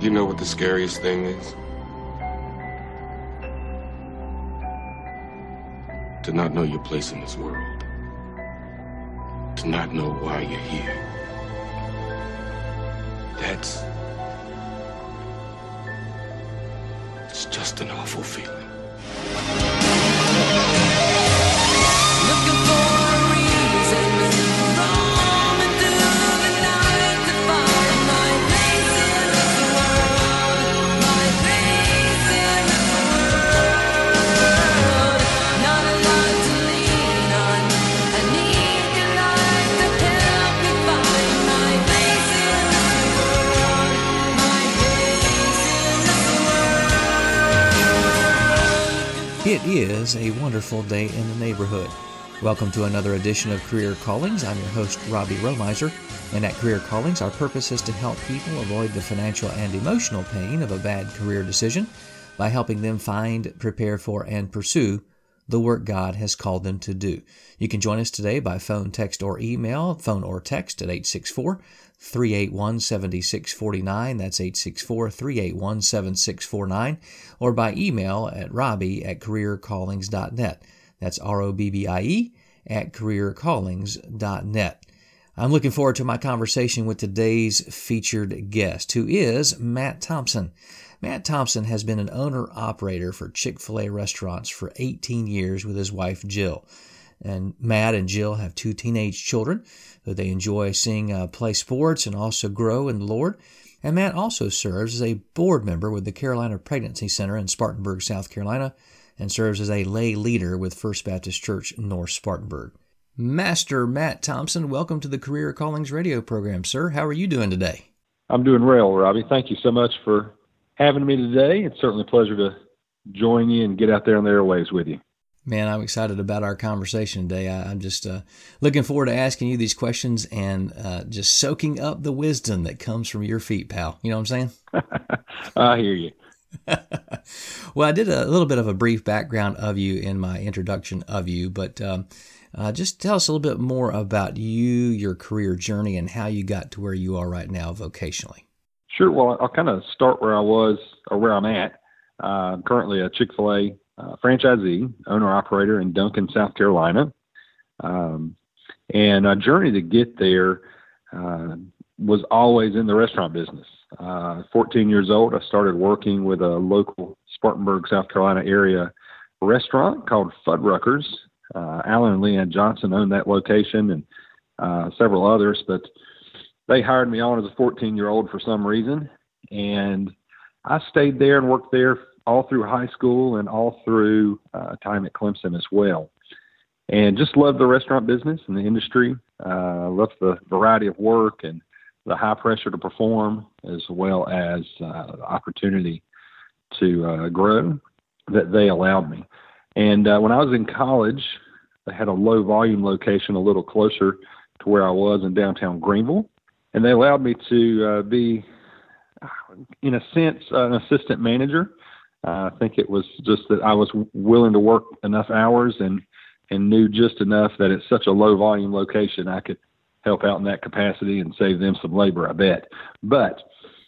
You know what the scariest thing is? To not know your place in this world. To not know why you're here. It's just an awful feeling. Looking for a reason, roaming through the night to find my place in this world, my place in this world. Not a lot to lean on. I need your light to help me find my place in this world, my place in this world. It is a wonderful day in the neighborhood. Welcome to another edition of Career Callings. I'm your host, Robbie Romiser, and at Career Callings, our purpose is to help people avoid the financial and emotional pain of a bad career decision by helping them find, prepare for, and pursue the work God has called them to do. You can join us today by phone, text, or email, phone or text at 864-381-7649. That's 864-381-7649, or by email at robbie@careercallings.net. That's ROBBIE at careercallings.net. I'm looking forward to my conversation with today's featured guest, who is Matt Thompson. Matt Thompson has been an owner-operator for Chick-fil-A restaurants for 18 years with his wife, Jill. And Matt and Jill have 2 teenage children who they enjoy seeing play sports and also grow in the Lord. And Matt also serves as a board member with the Carolina Pregnancy Center in Spartanburg, South Carolina, and serves as a lay leader with First Baptist Church North Spartanburg. Master Matt Thompson, welcome to the Career Callings radio program, sir. How are you doing today? I'm doing well, Robbie. Thank you so much for having me today. It's certainly a pleasure to join you and get out there on the airwaves with you. Man, I'm excited about our conversation today. I'm just looking forward to asking you these questions and just soaking up the wisdom that comes from your feet, pal. You know what I'm saying? I hear you. Well, I did a little bit of a brief background of you in my introduction of you, but just tell us a little bit more about you, your career journey, and how you got to where you are right now vocationally. Sure. Well, I'll kind of start where I was or where I'm at. I'm currently a Chick-fil-A franchisee, owner-operator in Duncan, South Carolina. And a journey to get there was always in the restaurant business. 14 years old, I started working with a local Spartanburg, South Carolina area restaurant called Fuddruckers. Alan and Leanne Johnson owned that location and several others, but they hired me on as a 14-year-old for some reason, and I stayed there and worked there all through high school and all through time at Clemson as well. And just loved the restaurant business and the industry. Loved the variety of work and the high pressure to perform, as well as the opportunity to grow that they allowed me. And when I was in college, they had a low volume location a little closer to where I was in downtown Greenville. And they allowed me to be, in a sense, an assistant manager. I think it was just that I was willing to work enough hours and knew just enough that it's such a low volume location I could help out in that capacity and save them some labor, I bet. But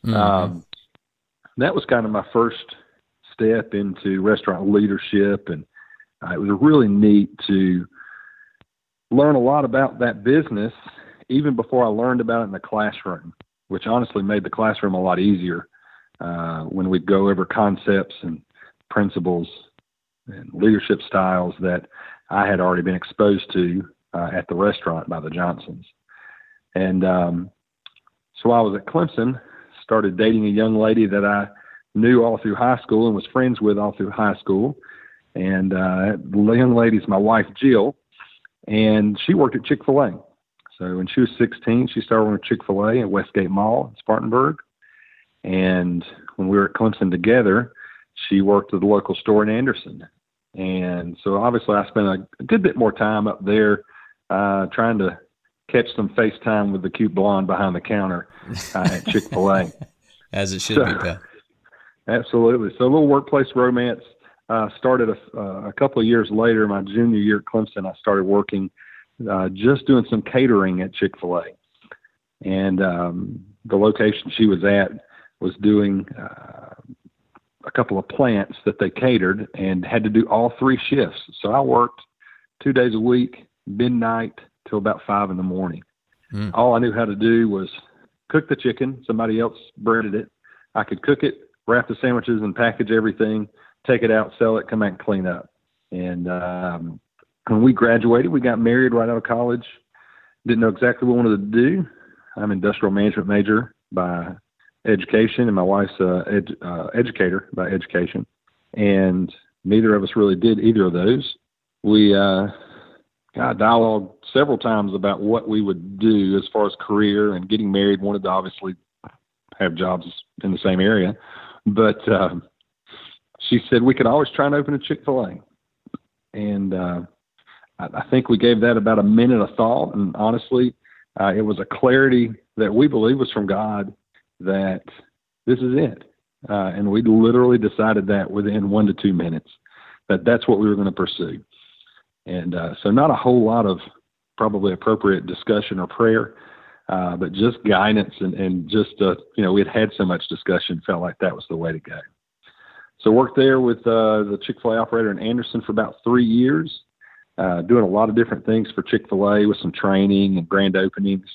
that was kind of my first step into restaurant leadership, and it was really neat to learn a lot about that business even before I learned about it in the classroom, which honestly made the classroom a lot easier when we'd go over concepts and principles and leadership styles that I had already been exposed to at the restaurant by the Johnsons. And so I was at Clemson, started dating a young lady that I knew all through high school and was friends with all through high school. And the young lady's my wife, Jill, and she worked at Chick-fil-A. So when she was 16, she started working at Chick-fil-A at Westgate Mall in Spartanburg. And when we were at Clemson together, she worked at the local store in Anderson. And so obviously I spent a good bit more time up there trying to catch some FaceTime with the cute blonde behind the counter at Chick-fil-A. As it should be, pal. Absolutely. So a little workplace romance started a couple of years later. My junior year at Clemson, I started working just doing some catering at Chick-fil-A. And the location she was at was doing a couple of plants that they catered and had to do all 3 shifts. So I worked 2 days a week, midnight till about 5 in the morning. All I knew how to do was cook the chicken. Somebody else breaded it. I could cook it, wrap the sandwiches and package everything, take it out, sell it, come back and clean up. And when we graduated, we got married right out of college. Didn't know exactly what we wanted to do. I'm an industrial management major by education, and my wife's educator by education. And neither of us really did either of those. We got dialogue several times about what we would do as far as career, and getting married, wanted to obviously have jobs in the same area. But she said we could always try and open a Chick-fil-A. And I think we gave that about a minute of thought. And honestly, it was a clarity that we believe was from God that this is it. And we literally decided that within 1 to 2 minutes, that that's what we were going to pursue. And so not a whole lot of probably appropriate discussion or prayer, but just guidance and just, we had so much discussion, felt like that was the way to go. So worked there with the Chick-fil-A operator in Anderson for about 3 years, doing a lot of different things for Chick-fil-A with some training and grand openings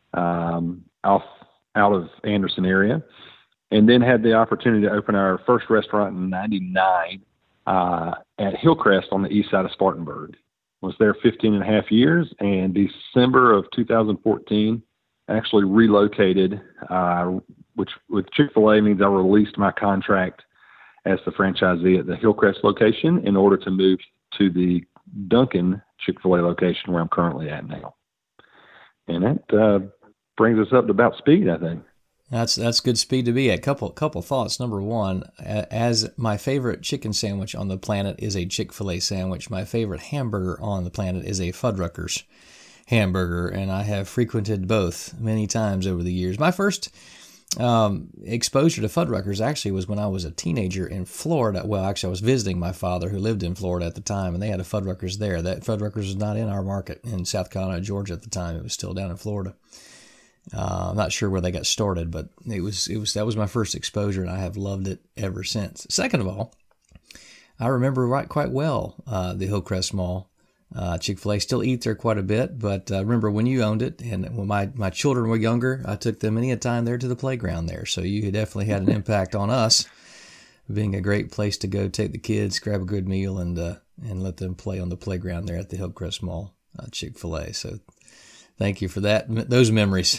out of Anderson area. And then had the opportunity to open our first restaurant in 99 at Hillcrest on the east side of Spartanburg. Was there 15 and a half years, and December of 2014 actually relocated, which with Chick-fil-A means I released my contract as the franchisee at the Hillcrest location in order to move to the Duncan Chick-fil-A location where I'm currently at now. And that brings us up to about speed, I think. That's good speed to be at. Couple thoughts. Number one, as my favorite chicken sandwich on the planet is a Chick-fil-A sandwich, my favorite hamburger on the planet is a Fuddruckers hamburger, and I have frequented both many times over the years. My first exposure to Fuddruckers actually was when I was a teenager in Florida. Well, actually, I was visiting my father who lived in Florida at the time, and they had a Fuddruckers there. That Fuddruckers was not in our market in South Carolina, Georgia at the time. It was still down in Florida. I'm not sure where they got started, but that was my first exposure, and I have loved it ever since. Second of all, I remember quite well the Hillcrest Mall. Chick-fil-A still eat there quite a bit, but I remember when you owned it, and when my children were younger, I took them many a time there to the playground there. So you definitely had an impact on us, being a great place to go take the kids, grab a good meal, and let them play on the playground there at the Hillcrest Mall, Chick-fil-A. So thank you for those memories.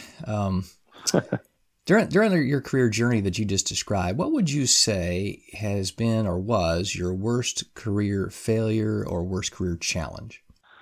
During your career journey that you just described, what would you say has been or was your worst career failure or worst career challenge?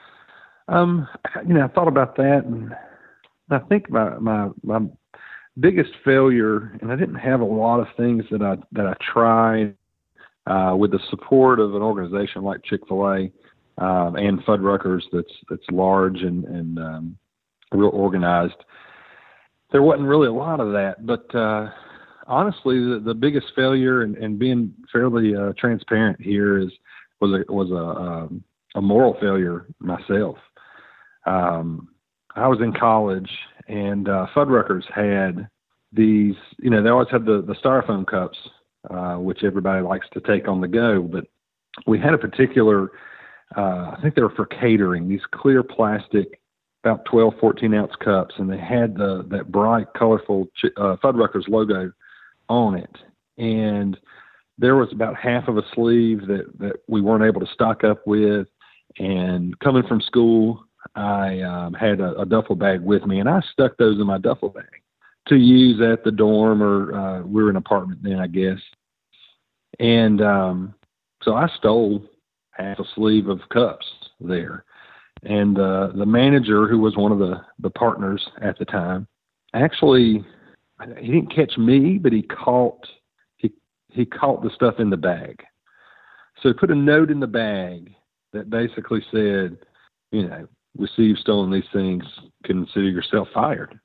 I thought about that, and I think my biggest failure, and I didn't have a lot of things that I tried with the support of an organization like Chick-fil-A and Fuddruckers that's large and real organized. There wasn't really a lot of that, but honestly, the biggest failure, and being fairly transparent here, was a moral failure myself. I was in college, and Fuddruckers had these. They always had the styrofoam cups, which everybody likes to take on the go. But we had a particular, I think they were for catering, these clear plastic, about 12, 14-ounce cups, and they had that bright, colorful Fuddruckers logo on it. And there was about half of a sleeve that we weren't able to stock up with. And coming from school, I had a duffel bag with me, and I stuck those in my duffel bag to use at the dorm, or we were in an apartment then, I guess. And so I stole half a sleeve of cups there. And the manager, who was one of the partners at the time, actually, he didn't catch me, but he caught the stuff in the bag. So he put a note in the bag that basically said, we see you've stolen these things, consider yourself fired.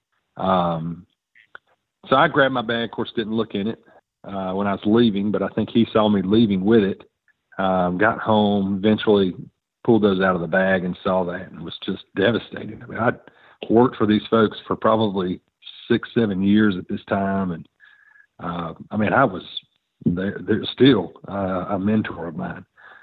So I grabbed my bag, of course, didn't look in it when I was leaving, but I think he saw me leaving with it, got home, eventually pulled those out of the bag and saw that, and it was just devastating. I mean, I'd worked for these folks for probably 6-7 years at this time, and I mean, I was they're still a mentor of mine.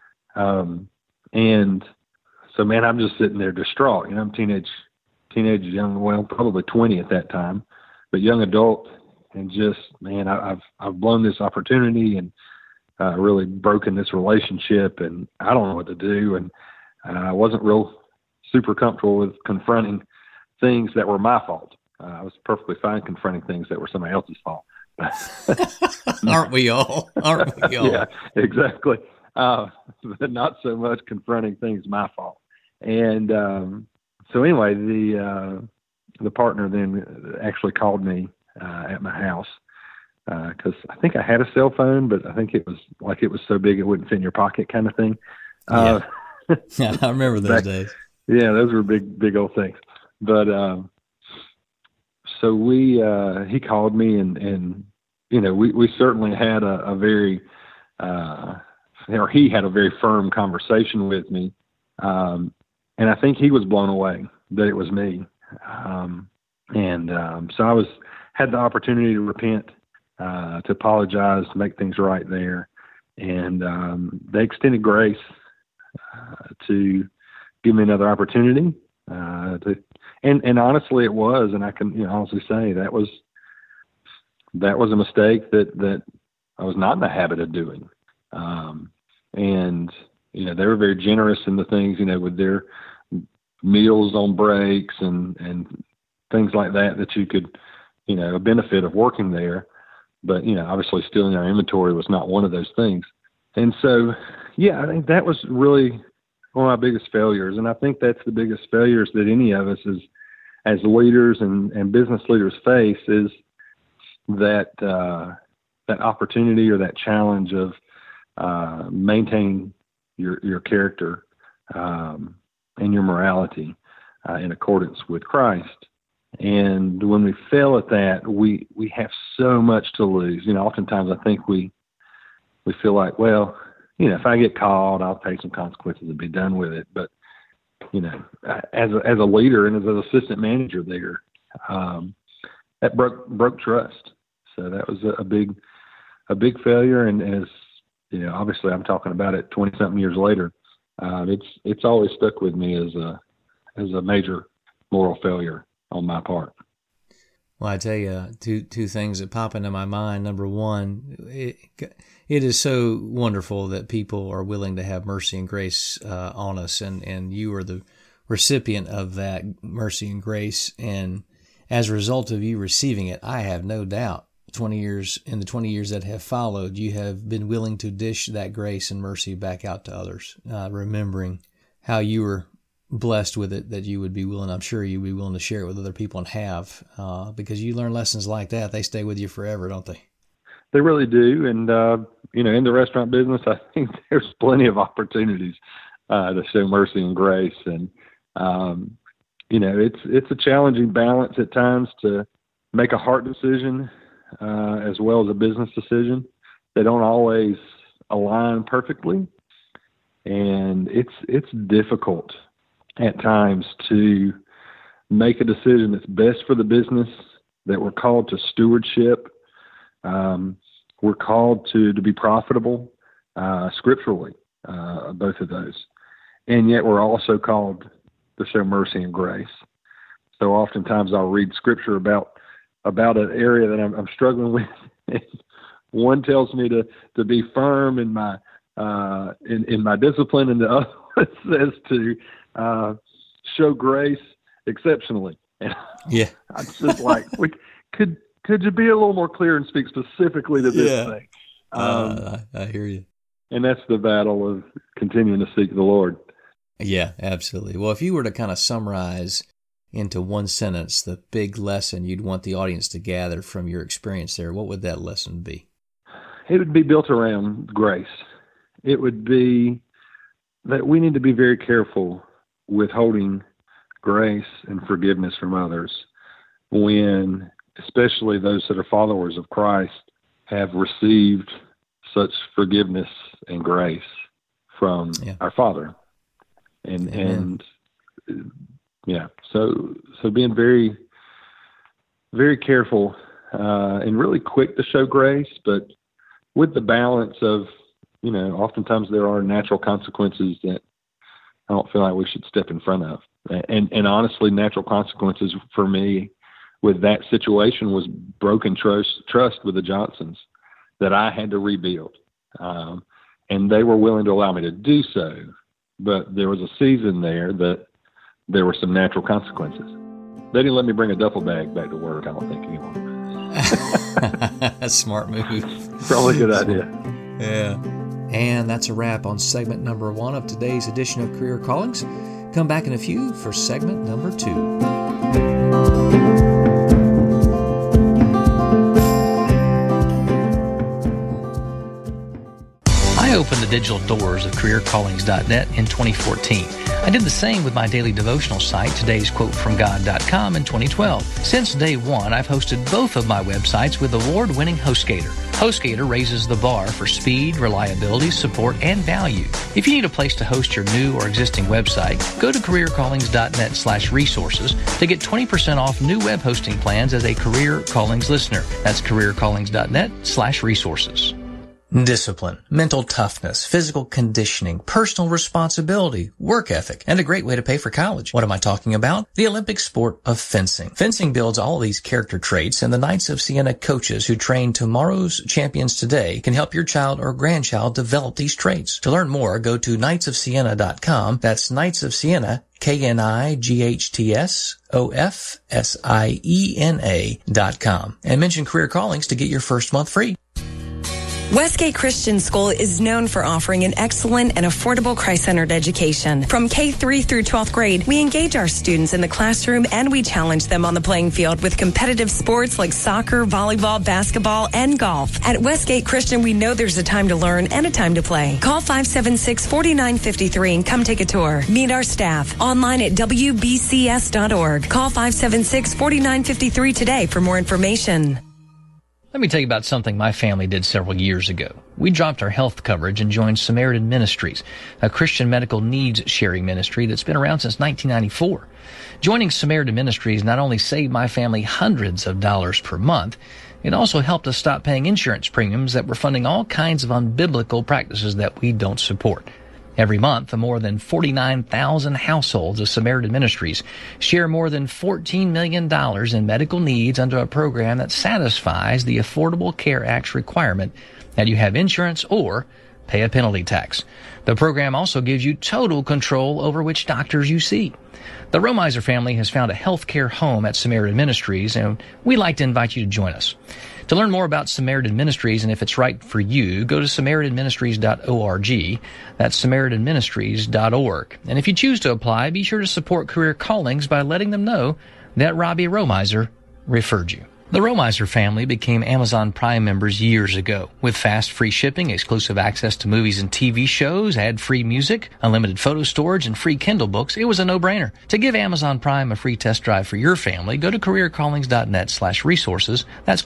And so, man, I'm just sitting there distraught. You know, I'm teenage, young, well, probably 20 at that time, but young adult, and just, man, I've blown this opportunity and really broken this relationship, and I don't know what to do. And I wasn't real super comfortable with confronting things that were my fault. I was perfectly fine confronting things that were somebody else's fault. Aren't we all? Aren't we all? Yeah, exactly. But not so much confronting things my fault. And so anyway, the partner then actually called me at my house because I think I had a cell phone, but I think it was so big it wouldn't fit in your pocket kind of thing. Yeah, I remember those days. Yeah, those were big old things. But so he called me, and you know, we certainly had a very or he had a very firm conversation with me, and I think he was blown away that it was me. So I had the opportunity to repent, to apologize, to make things right there, and they extended grace to give me another opportunity. And honestly, it was, and I can honestly say that was a mistake that I was not in the habit of doing. And you know, they were very generous in the things, you know, with their meals on breaks and things like that you could, you know, a benefit of working there. But, you know, obviously stealing our inventory was not one of those things. And so, yeah, I think that was really one of my biggest failures. And I think that's the biggest failures that any of us as leaders and business leaders face, is that opportunity or that challenge of maintaining your character and your morality in accordance with Christ. And when we fail at that, we have so much to lose. You know, oftentimes I think we feel like, well, you know, if I get called, I'll pay some consequences and be done with it. But, you know, as a leader and as an assistant manager there, that broke trust. So that was a big failure. And as you know, obviously I'm talking about it 20 something years later. It's always stuck with me as a major moral failure on my part. Well, I tell you, two things that pop into my mind. Number one, it is so wonderful that people are willing to have mercy and grace on us, and you are the recipient of that mercy and grace. And as a result of you receiving it, I have no doubt, in the 20 years that have followed, you have been willing to dish that grace and mercy back out to others, remembering how you were blessed with it, that you would be willing, I'm sure you'd be willing to share it with other people and have, because you learn lessons like that. They stay with you forever, don't they? They really do. And, you know, in the restaurant business, I think there's plenty of opportunities to show mercy and grace. And, you know, it's a challenging balance at times to make a heart decision as well as a business decision. They don't always align perfectly. And it's difficult at times to make a decision that's best for the business, that we're called to stewardship. We're called to be profitable scripturally, both of those. And yet we're also called to show mercy and grace. So oftentimes I'll read scripture about an area that I'm struggling with. One tells me to be firm in my in my discipline, and the other says to show grace exceptionally. Yeah, I'm just like, could you be a little more clear and speak specifically to this thing? I hear you. And that's the battle of continuing to seek the Lord. Yeah, absolutely. Well, if you were to kind of summarize into one sentence the big lesson you'd want the audience to gather from your experience there, what would that lesson be? It would be built around grace. It would be that we need to be very careful with holding grace and forgiveness from others when, especially those that are followers of Christ, have received such forgiveness and grace from our Father. And so being very, very careful and really quick to show grace, but with the balance of, oftentimes there are natural consequences that I don't feel like we should step in front of. And honestly, natural consequences for me with that situation was broken trust with the Johnsons that I had to rebuild. And they were willing to allow me to do so. But there was a season there that there were some natural consequences. They didn't let me bring a duffel bag back to work, I don't think, anymore. Smart move. Probably a good idea. Yeah. And that's a wrap on segment number 1 of today's edition of Career Callings. Come back in a few for segment number 2. I opened the digital doors of careercallings.net in 2014. I did the same with my daily devotional site, todaysquotefromgod.com, in 2012. Since day one, I've hosted both of my websites with award-winning HostGator. HostGator raises the bar for speed, reliability, support, and value. If you need a place to host your new or existing website, go to careercallings.net/resources to get 20% off new web hosting plans as a Career Callings listener. That's careercallings.net/resources. Discipline, mental toughness, physical conditioning, personal responsibility, work ethic, and a great way to pay for college. What am I talking about? The Olympic sport of fencing. Fencing builds all of these character traits, and the Knights of Siena coaches who train tomorrow's champions today can help your child or grandchild develop these traits. To learn more, go to knightsofsiena.com. That's Knights of Siena, KNIGHTSOFSIENA.com. And mention Career Callings to get your first month free. Westgate Christian School is known for offering an excellent and affordable Christ-centered education. From K-3 through 12th grade, we engage our students in the classroom and we challenge them on the playing field with competitive sports like soccer, volleyball, basketball, and golf. At Westgate Christian, we know there's a time to learn and a time to play. Call 576-4953 and come take a tour. Meet our staff online at WBCS.org. Call 576-4953 today for more information. Let me tell you about something my family did several years ago. We dropped our health coverage and joined Samaritan Ministries, a Christian medical needs sharing ministry that's been around since 1994. Joining Samaritan Ministries not only saved my family hundreds of dollars per month, it also helped us stop paying insurance premiums that were funding all kinds of unbiblical practices that we don't support. Every month, the more than 49,000 households of Samaritan Ministries share more than $14 million in medical needs under a program that satisfies the Affordable Care Act's requirement that you have insurance or pay a penalty tax. The program also gives you total control over which doctors you see. The Romiser family has found a health care home at Samaritan Ministries, and we'd like to invite you to join us. To learn more about Samaritan Ministries and if it's right for you, go to SamaritanMinistries.org. That's SamaritanMinistries.org. And if you choose to apply, be sure to support Career Callings by letting them know that Robbie Romiser referred you. The Romiser family became Amazon Prime members years ago. With fast, free shipping, exclusive access to movies and TV shows, ad-free music, unlimited photo storage, and free Kindle books, it was a no-brainer. To give Amazon Prime a free test drive for your family, go to careercallings.net/resources. That's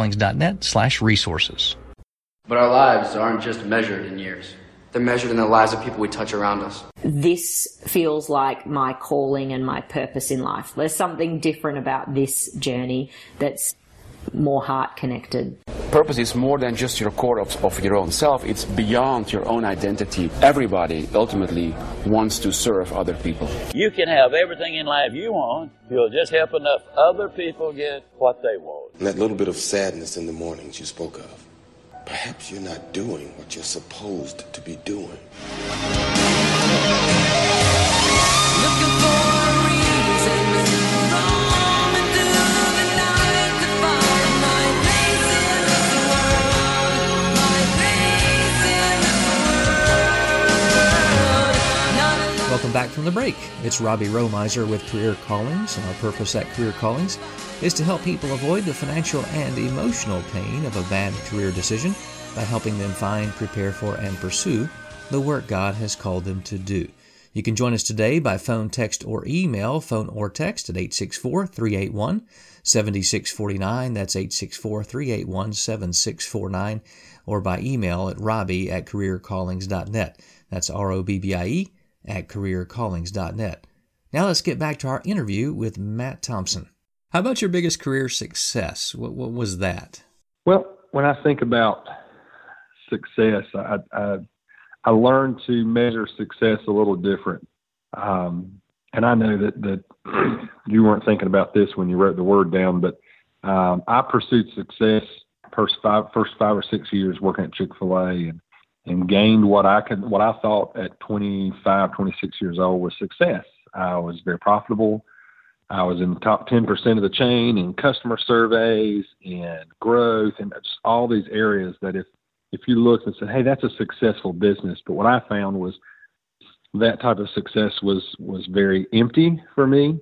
careercallings.net/resources. But our lives aren't just measured in years. They're measured in the lives of people we touch around us. This feels like my calling and my purpose in life. There's something different about this journey that's more heart connected. Purpose is more than just your core of your own self. It's beyond your own identity. Everybody ultimately wants to serve other people. You can have everything in life you want. You'll just help enough other people get what they want. And that little bit of sadness in the mornings you spoke of. Perhaps you're not doing what you're supposed to be doing. Looking for a reason to roam into the night to find my place in this world. My place in this world. Welcome back from the break. It's Robbie Romiser with Career Callings, and our purpose at Career Callings is to help people avoid the financial and emotional pain of a bad career decision by helping them find, prepare for, and pursue the work God has called them to do. You can join us today by phone, text, or email. Phone or text at 864-381-7649. That's 864-381-7649. Or by email at robbie@careercallings.net. That's ROBBIE @careercallings.net. Now let's get back to our interview with Matt Thompson. How about your biggest career success? What was that? Well, when I think about success, I learned to measure success a little different. And I know that you weren't thinking about this when you wrote the word down, but I pursued success first 5 or 6 years working at Chick-fil-A and gained what I thought at 25, 26 years old was success. I was very profitable. I was in the top 10% of the chain in customer surveys and growth and just all these areas that if you looked and said, hey, that's a successful business. But what I found was that type of success was very empty for me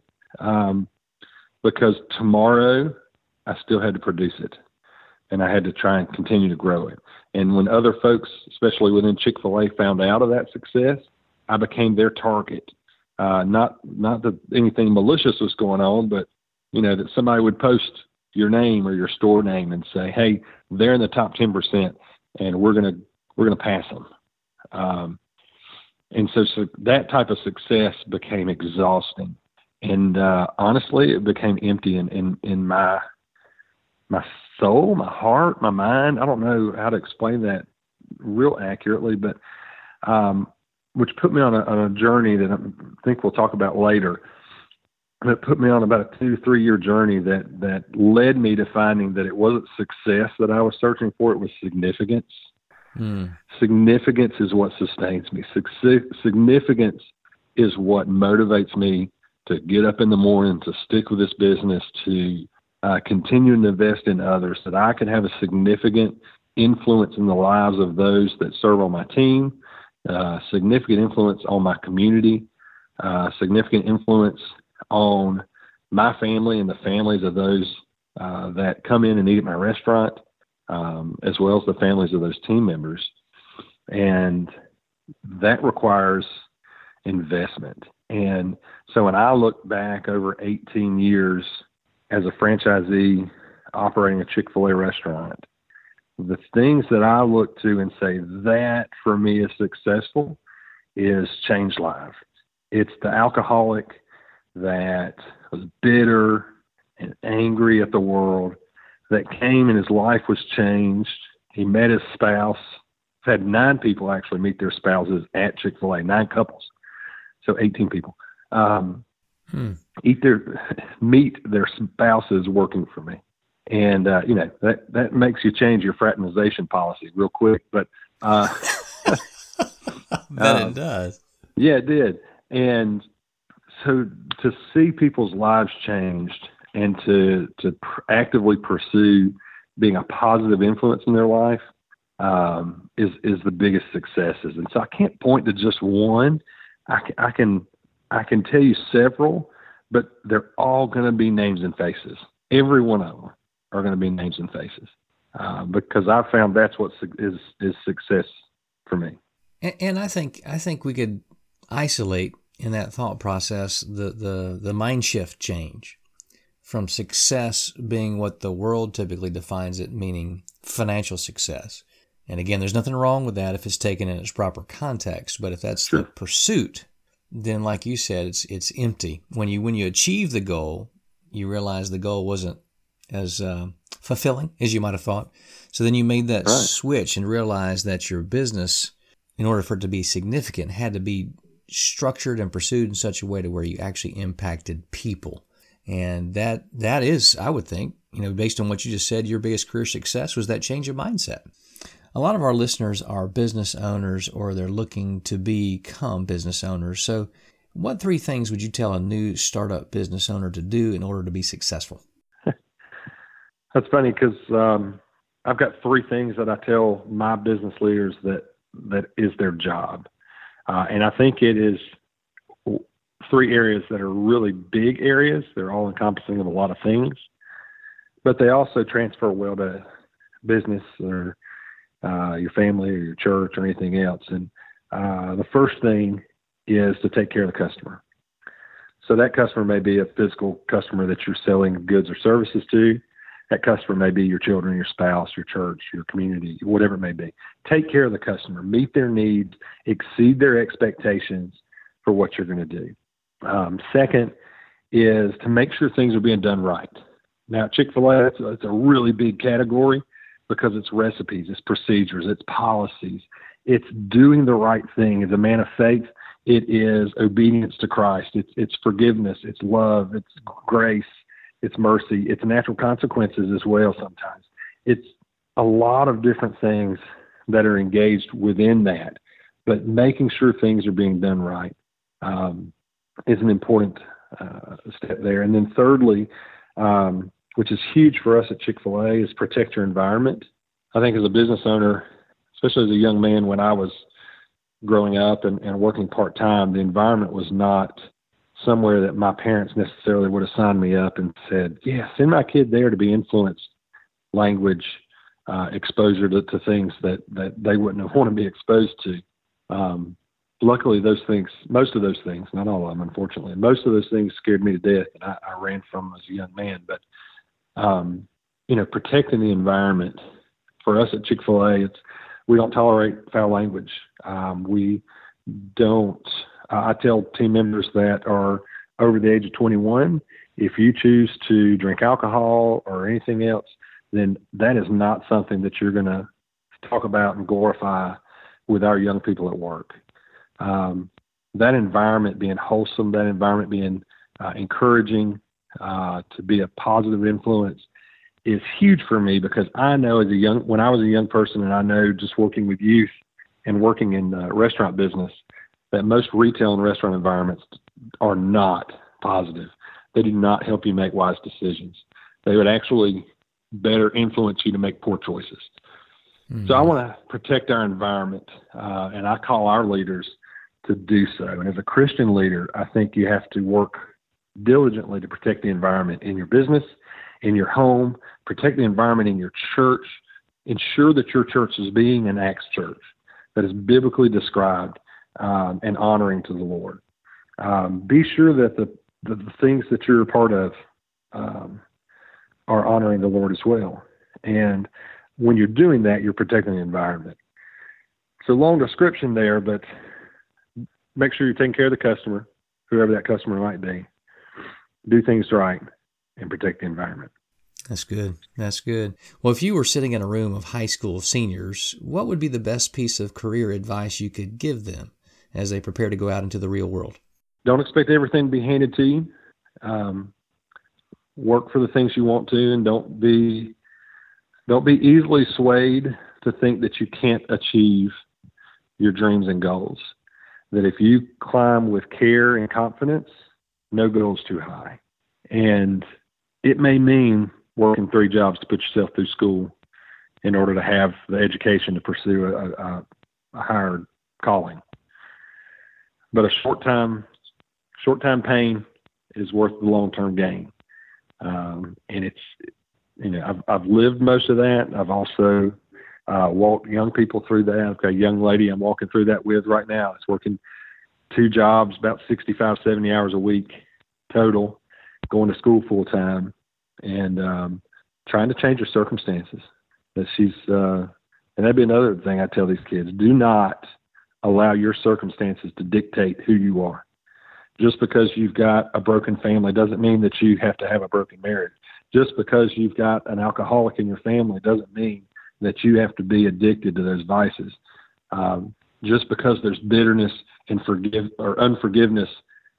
because tomorrow I still had to produce it and I had to try and continue to grow it. And when other folks, especially within Chick-fil-A, found out of that success, I became their target. Not that anything malicious was going on, but that somebody would post your name or your store name and say, "Hey, they're in the top 10%, and we're gonna pass them." And so that type of success became exhausting, and honestly, it became empty in my soul, my heart, my mind. I don't know how to explain that real accurately, but which put me on a journey that I think we'll talk about later. It put me on about a 2-3 year journey that led me to finding that it wasn't success that I was searching for. It was significance. Significance is what sustains me. Significance is what motivates me to get up in the morning, to stick with this business, to continue to invest in others, that I can have a significant influence in the lives of those that serve on my team, significant influence on my community, significant influence on my family and the families of those that come in and eat at my restaurant, as well as the families of those team members. And that requires investment. And so when I look back over 18 years as a franchisee operating a Chick-fil-A restaurant, the things that I look to and say that for me is successful is change lives. It's the alcoholic that was bitter and angry at the world that came and his life was changed. He met his spouse. I've had 9 people actually meet their spouses at Chick-fil-A, 9 couples. So 18 people. Meet their spouses working for me. And, that makes you change your fraternization policy real quick. But That it does. Yeah, it did. And so to see people's lives changed and to actively pursue being a positive influence in their life is the biggest successes. And so I can't point to just one. I can tell you several, but they're all going to be names and faces. Every one of them are going to be names and faces because I found that's what is success for me. And I think we could isolate in that thought process the mind shift change from success being what the world typically defines it, meaning financial success. And again, there's nothing wrong with that if it's taken in its proper context. But if that's the pursuit, then like you said, it's empty. When you achieve the goal, you realize the goal wasn't as fulfilling as you might have thought. So then you made that switch and realized that your business, in order for it to be significant, had to be structured and pursued in such a way to where you actually impacted people. And that is, I would think, based on what you just said, your biggest career success was that change of mindset. A lot of our listeners are business owners or they're looking to become business owners. So what 3 things would you tell a new startup business owner to do in order to be successful? That's funny because I've got 3 things that I tell my business leaders that is their job. And I think it is 3 areas that are really big areas. They're all encompassing of a lot of things, but they also transfer well to business or your family or your church or anything else. And the first thing is to take care of the customer. So that customer may be a physical customer that you're selling goods or services to. That customer may be your children, your spouse, your church, your community, whatever it may be. Take care of the customer, meet their needs, exceed their expectations for what you're going to do. Second is to make sure things are being done right. Now, Chick-fil-A, it's a really big category because it's recipes, it's procedures, it's policies, it's doing the right thing. As a man of faith, it is obedience to Christ. It's forgiveness, it's love, it's grace, it's mercy, it's natural consequences as well sometimes. It's a lot of different things that are engaged within that, but making sure things are being done right is an important step there. And then thirdly, which is huge for us at Chick-fil-A, is protect your environment. I think as a business owner, especially as a young man when I was growing up and working part-time, the environment was not somewhere that my parents necessarily would have signed me up and said, yeah, send my kid there to be influenced, language, exposure to things that they wouldn't have wanted to be exposed to. Luckily, most of those things, not all of them, unfortunately, most of those things scared me to death, and I ran from them as a young man. But, protecting the environment, for us at Chick-fil-A, we don't tolerate foul language. We don't. I tell team members that are over the age of 21, if you choose to drink alcohol or anything else, then that is not something that you're going to talk about and glorify with our young people at work. That environment being wholesome, that environment being encouraging, to be a positive influence is huge for me, because I know when I was a young person, and I know just working with youth and working in the restaurant business, that most retail and restaurant environments are not positive. They do not help you make wise decisions. They would actually better influence you to make poor choices. Mm-hmm. So I want to protect our environment, and I call our leaders to do so. And as a Christian leader, I think you have to work diligently to protect the environment in your business, in your home, protect the environment in your church, ensure that your church is being an Acts church that is biblically described and honoring to the Lord. Be sure that the things that you're a part of are honoring the Lord as well. And when you're doing that, you're protecting the environment. It's a long description there, but make sure you're taking care of the customer, whoever that customer might be. Do things right and protect the environment. That's good. That's good. Well, if you were sitting in a room of high school seniors, what would be the best piece of career advice you could give them as they prepare to go out into the real world? Don't expect everything to be handed to you. Work for the things you want to, and don't be easily swayed to think that you can't achieve your dreams and goals. That if you climb with care and confidence, no goal's too high. And it may mean working 3 jobs to put yourself through school in order to have the education to pursue a higher calling. But a short-time pain is worth the long-term gain. And it's, I've lived most of that. I've also walked young people through that. I've got a young lady I'm walking through that with right now. It's working 2 jobs, about 65, 70 hours a week total, going to school full time, and trying to change her circumstances. That and that'd be another thing I tell these kids: do not allow your circumstances to dictate who you are. Just because you've got a broken family doesn't mean that you have to have a broken marriage. Just because you've got an alcoholic in your family doesn't mean that you have to be addicted to those vices. Just because there's bitterness and unforgiveness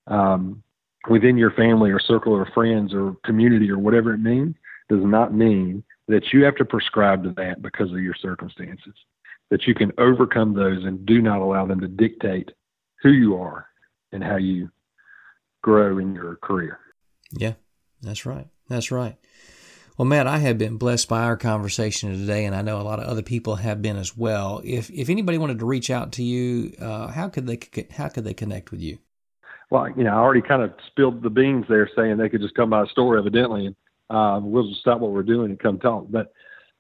within your family or circle of friends or community or whatever it means, does not mean that you have to prescribe to that because of your circumstances. That you can overcome those and do not allow them to dictate who you are and how you grow in your career. Yeah, that's right. That's right. Well, Matt, I have been blessed by our conversation today, and I know a lot of other people have been as well. If anybody wanted to reach out to you, how could they connect with you? Well, I already kind of spilled the beans there, saying they could just come by the store, evidently, and we'll just stop what we're doing and come talk. But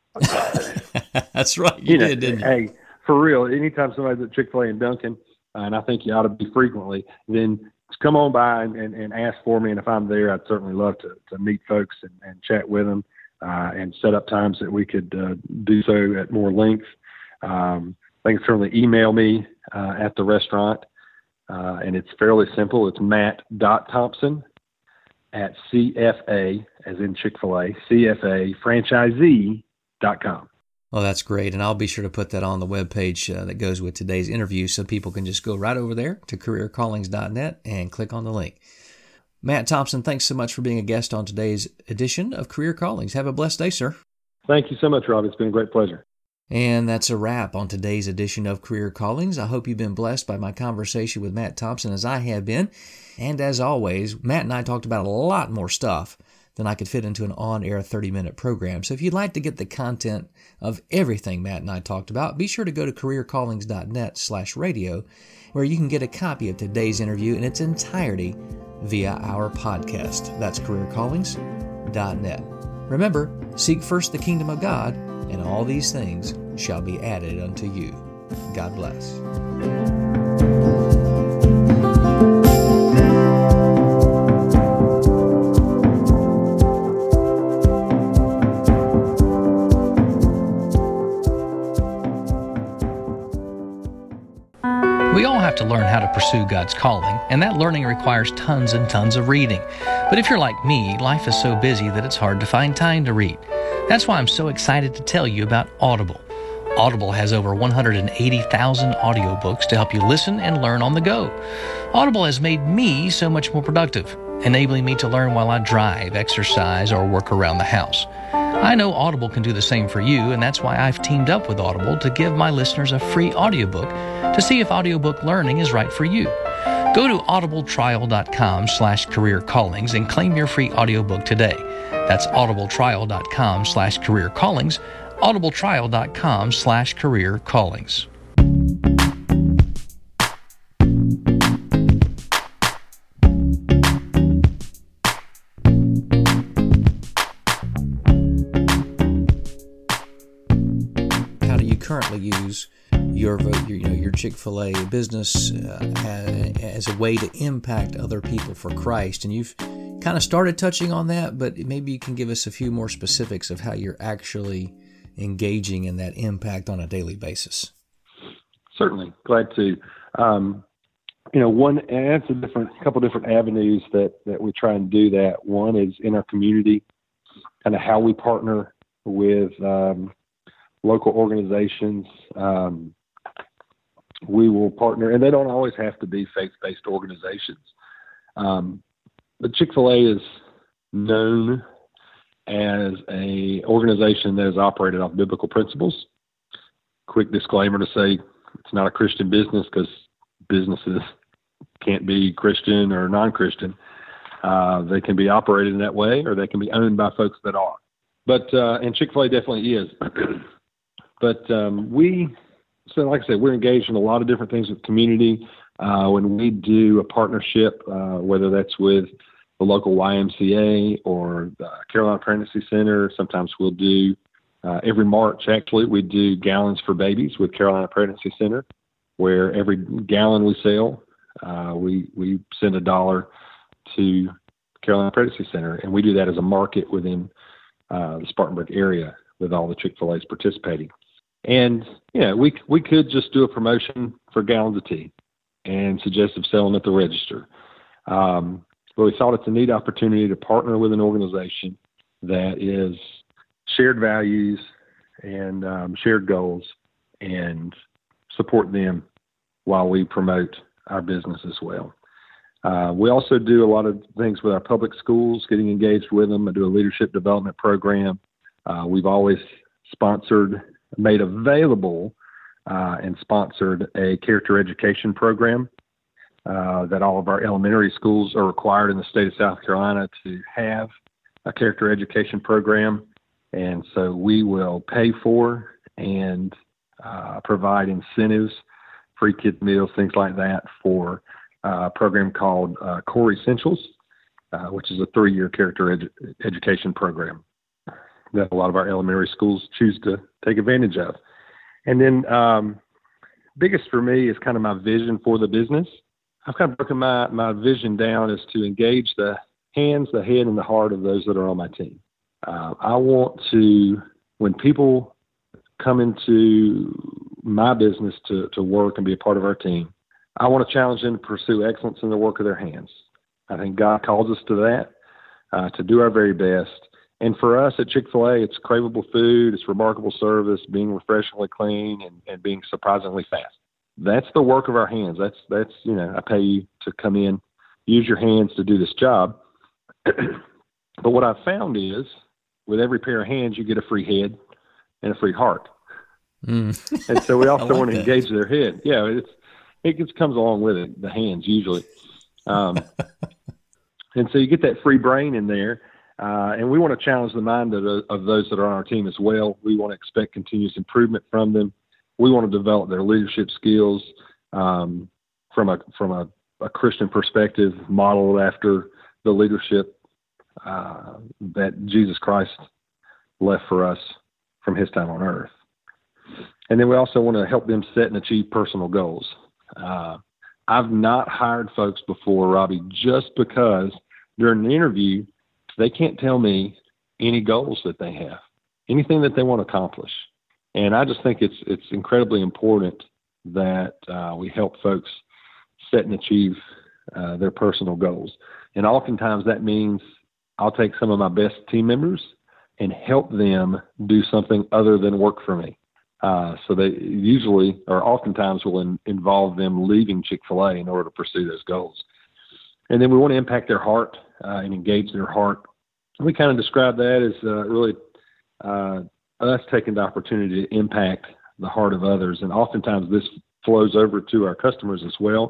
that's right, you did, didn't you? Hey, for real, anytime somebody's at Chick-fil-A and Dunkin', and I think you ought to be frequently, then just come on by and ask for me. And if I'm there, I'd certainly love to meet folks and chat with them and set up times that we could do so at more length. They can certainly email me at the restaurant, and it's fairly simple. It's matt.thompson at CFA, as in Chick-fil-A, CFA franchisee.com. Oh, that's great. And I'll be sure to put that on the webpage that goes with today's interview so people can just go right over there to careercallings.net and click on the link. Matt Thompson, thanks so much for being a guest on today's edition of Career Callings. Have a blessed day, sir. Thank you so much, Rob. It's been a great pleasure. And that's a wrap on today's edition of Career Callings. I hope you've been blessed by my conversation with Matt Thompson as I have been. And as always, Matt and I talked about a lot more stuff than I could fit into an on-air 30-minute program. So if you'd like to get the content of everything Matt and I talked about, be sure to go to careercallings.net/radio, where you can get a copy of today's interview in its entirety via our podcast. That's careercallings.net. Remember, seek first the kingdom of God, and all these things shall be added unto you. God bless. We all have to learn how to pursue God's calling, and that learning requires tons and tons of reading. But if you're like me, life is so busy that it's hard to find time to read. That's why I'm so excited to tell you about Audible. Audible has over 180,000 audiobooks to help you listen and learn on the go. Audible has made me so much more productive, enabling me to learn while I drive, exercise, or work around the house. I know Audible can do the same for you, and that's why I've teamed up with Audible to give my listeners a free audiobook to see if audiobook learning is right for you. Go to audibletrial.com/careercallings and claim your free audiobook today. That's audibletrial.com/careercallings, audibletrial.com/careercallings. Currently use your Chick-fil-A business as a way to impact other people for Christ, and you've kind of started touching on that, but maybe you can give us a few more specifics of how you're actually engaging in that impact on a daily basis. Certainly, glad to. It's a couple different avenues that we try and do that. One is in our community, kind of how we partner with local organizations. We will partner, and they don't always have to be faith-based organizations. But Chick-fil-A is known as an organization that is operated off biblical principles. Quick disclaimer to say it's not a Christian business, because businesses can't be Christian or non-Christian. They can be operated in that way, or they can be owned by folks that are. But and Chick-fil-A definitely is. But like I said, we're engaged in a lot of different things with the community. When we do a partnership, whether that's with the local YMCA or the Carolina Pregnancy Center, sometimes we'll do, every March, actually, we do Gallons for Babies with Carolina Pregnancy Center, where every gallon we sell, we send $1 to Carolina Pregnancy Center. And we do that as a market within the Spartanburg area with all the Chick-fil-A's participating. And, we could just do a promotion for gallons of tea and suggest of selling at the register. But we thought it's a neat opportunity to partner with an organization that is shared values and shared goals, and support them while we promote our business as well. We also do a lot of things with our public schools, getting engaged with them. I do a leadership development program. We've always made available and sponsored a character education program that all of our elementary schools are required in the state of South Carolina to have a character education program. And so we will pay for and provide incentives, free kids meals, things like that, for a program called Core Essentials, which is a 3-year character education program that a lot of our elementary schools choose to take advantage of. And then biggest for me is kind of my vision for the business. I've kind of broken my vision down as to engage the hands, the head, and the heart of those that are on my team. I want to, when people come into my business to work and be a part of our team, I want to challenge them to pursue excellence in the work of their hands. I think God calls us to that. to do our very best. And for us at Chick-fil-A, it's craveable food, it's remarkable service, being refreshingly clean, and being surprisingly fast. That's the work of our hands. That's I pay you to come in, use your hands to do this job. But what I've found is, with every pair of hands, you get a free head and a free heart. And so we also want to engage their head. Yeah, it just comes along with it, the hands usually. And so you get that free brain in there. And we want to challenge the mind of those that are on our team as well. We want to expect continuous improvement from them. We want to develop their leadership skills from a Christian perspective, modeled after the leadership that Jesus Christ left for us from his time on earth. And then we also want to help them set and achieve personal goals. I've not hired folks before, Robbie, just because during the interview, they can't tell me any goals that they have, anything that they want to accomplish. And I just think it's incredibly important that we help folks set and achieve their personal goals. And oftentimes that means I'll take some of my best team members and help them do something other than work for me. So they usually or oftentimes will involve them leaving Chick-fil-A in order to pursue those goals. And then we want to impact their heart and engage their heart. We kind of describe that as really us taking the opportunity to impact the heart of others. And oftentimes this flows over to our customers as well.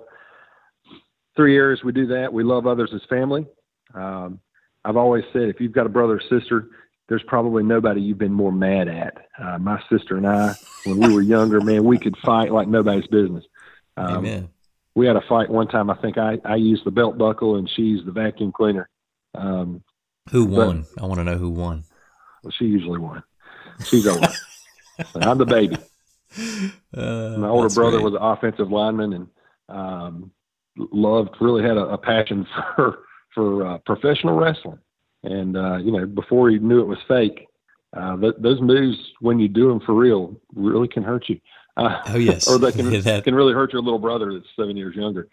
3 areas we do that. We love others as family. I've always said, if you've got a brother or sister, there's probably nobody you've been more mad at. My sister and I, when we were younger, man, we could fight like nobody's business. Amen. We had a fight one time. I think I used the belt buckle and she used the vacuum cleaner. Who won? I want to know who won. Well, she usually won. She's older. I'm the baby. My older brother was an offensive lineman and really had a passion for professional wrestling. And, before he knew it was fake, those moves, when you do them for real, really can hurt you. Oh, yes. Or they can really hurt your little brother that's 7 years younger.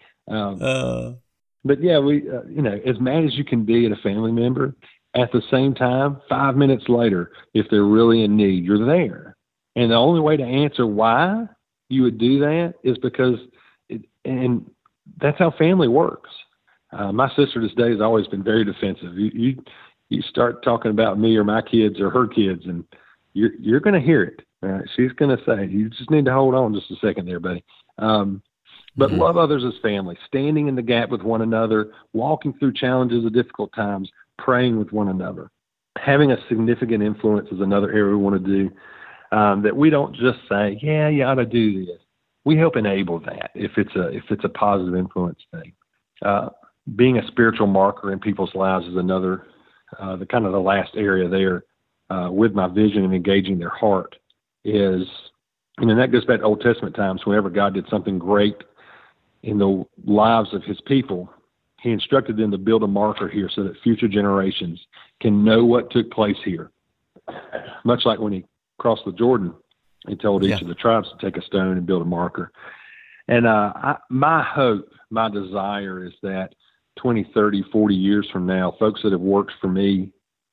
But yeah, we, as mad as you can be at a family member, at the same time, 5 minutes later, if they're really in need, you're there. And the only way to answer why you would do that is because, and that's how family works. My sister to this day has always been very defensive. You start talking about me or my kids or her kids, and you're going to hear it. She's going to say, you just need to hold on just a second there, buddy. But love others as family, standing in the gap with one another, walking through challenges of difficult times, praying with one another. Having a significant influence is another area we want to do, that we don't just say, yeah, you ought to do this. We help enable that if it's a positive influence thing. Being a spiritual marker in people's lives is another, the last area there, with my vision and engaging their heart is, and that goes back to Old Testament times. Whenever God did something great in the lives of his people, he instructed them to build a marker here so that future generations can know what took place here. Much like when he crossed the Jordan, he told each of the tribes to take a stone and build a marker. And my hope, my desire is that 20, 30, 40 years from now, folks that have worked for me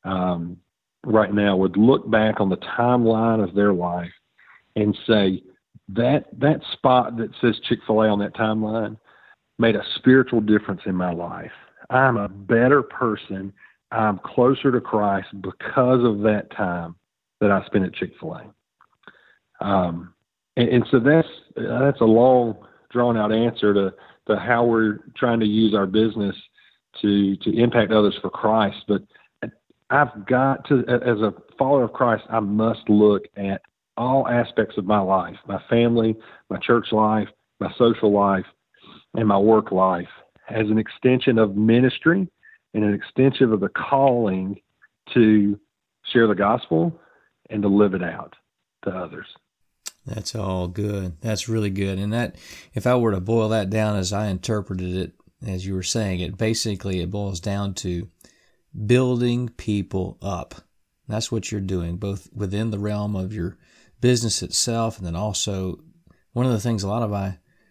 right now would look back on the timeline of their life and say, that spot that says Chick-fil-A on that timeline made a spiritual difference in my life. I'm a better person. I'm closer to Christ because of that time that I spent at Chick-fil-A. And so that's a long, drawn-out answer to how we're trying to use our business to impact others for Christ. But I've got to, as a follower of Christ, I must look at all aspects of my life, my family, my church life, my social life, and my work life as an extension of ministry and an extension of the calling to share the gospel and to live it out to others. That's all good. That's really good. And that, if I were to boil that down as I interpreted it, as you were saying, it boils down to building people up. That's what you're doing, both within the realm of your business itself, and then also one of the things a lot of